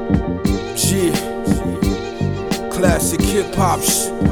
G, classic hip hop.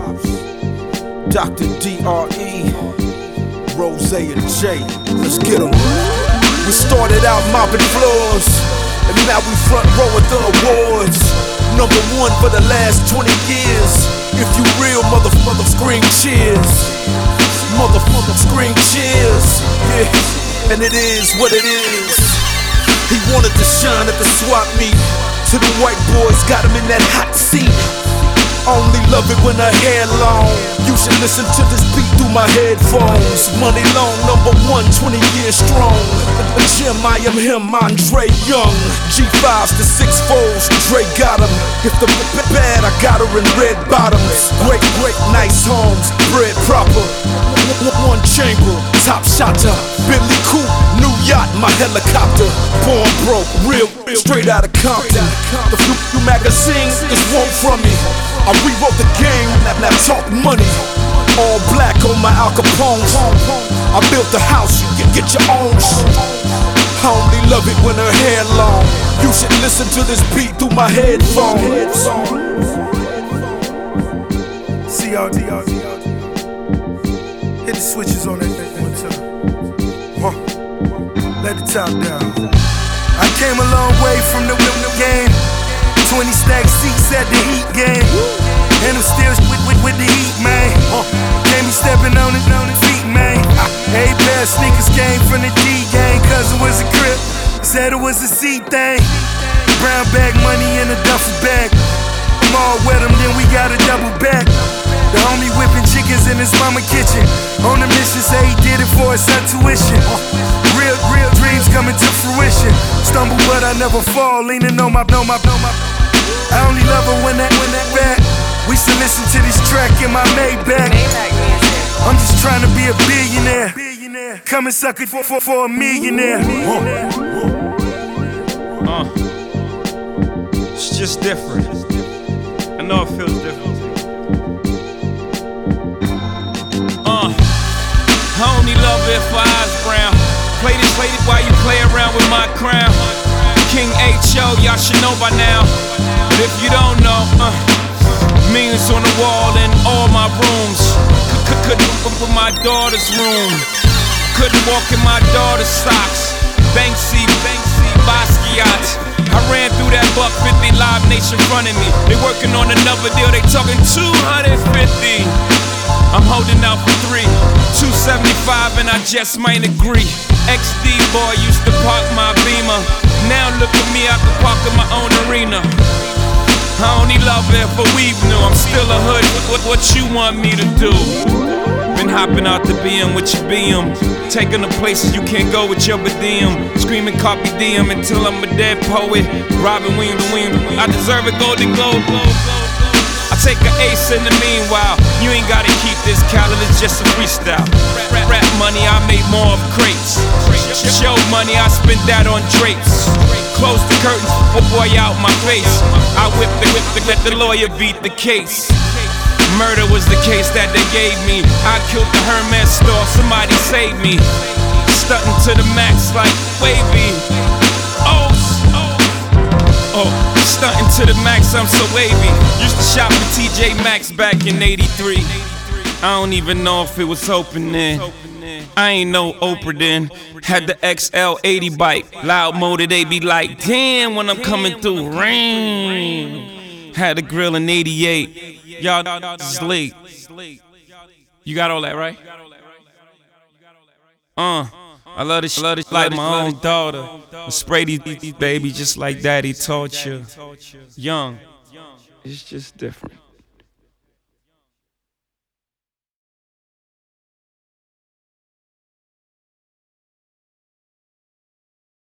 Dr. D.R.E., Rose and J. Let's get 'em. We started out mopping floors, and now we front row at the awards. #1 for the last 20 years. If you real, mother scream cheers. Motherfucker scream cheers. Yeah, and it is what it is. He wanted to shine at the swap meet. To the white boys, got him in that hot seat. Only love it when her hair long. You should listen to this beat through my headphones. Money long, #1, 20 years strong. Jim, I am him, Andre Young. G5s to 6-folds, Dre got him. If the bad, I got her in red bottoms. Great, nice homes, bread proper. One chamber, top shotter. Billy Coop, new yacht, my helicopter. Born broke, real, straight out of Compton. The few magazines is one from me. I rewrote the game, now talk money. All black on my Al Capone. I built the house, you can get your own. I only love it when her hair long. You should listen to this beat through my headphones. CRD, hit the switches on that one time. Let the top down. I came a long way from the game. 20 stack seats at the Heat game. And I'm still with the heat, man. Can't be stepping on the feet, man. Every pair of sneakers came from the D gang. Cousin was a grip, said it was a C thing. Brown bag money in a duffel bag. I'm all with him, then we got a double back. The homie whipping chickens in his mama kitchen. On a mission, say he did it for his son tuition. Real dreams coming to fruition. Stumble but I never fall, leaning on my. I only love her when that back. We should listen to this track in my Maybach. I'm just trying to be a billionaire. Come and suck it for a millionaire. It's just different. I know it feels different. I only love it for eyes brown. Play it while you play around with my crown. King H.O., y'all should know by now. But if you don't know, millions on the wall in all my rooms. Couldn't with my daughter's room. Couldn't walk in my daughter's socks. Banksy, Basquiat. I ran through that $150 Live Nation running me. They working on another deal, they talking 250. I'm holding out for 3, 275, and I just might agree. XD boy used to park my Beamer. Now look at me, I can park in my own arena. I only love it for weave new. I'm still a hood. What you want me to do? Been hopping out the BM with your BM, taking the places you can't go with your BDM. Screaming copy DM until I'm a dead poet. Robin Williams, I deserve a Golden Globe. I take an ace in the meanwhile. You ain't gotta keep this calendar, it's just a freestyle. Rap money, I made more of crates. Show money, I spent that on drapes. Close the curtains, boy out my face. I whip the let the lawyer beat the case. Murder was the case that they gave me. I killed the Hermes store, somebody saved me. Stunting to the max like wavy. Stunting to the max, I'm so wavy. Used to shop at TJ Maxx back in '83. I don't even know if it was open then. I ain't no Oprah then. Had the XL80 bike. Loud motor, they be like, damn when I'm coming through. Rain. Had a grill in '88. Y'all is late. You got all that, right? I love this like my own daughter. I spray these baby just like daddy taught you. Young, it's just different.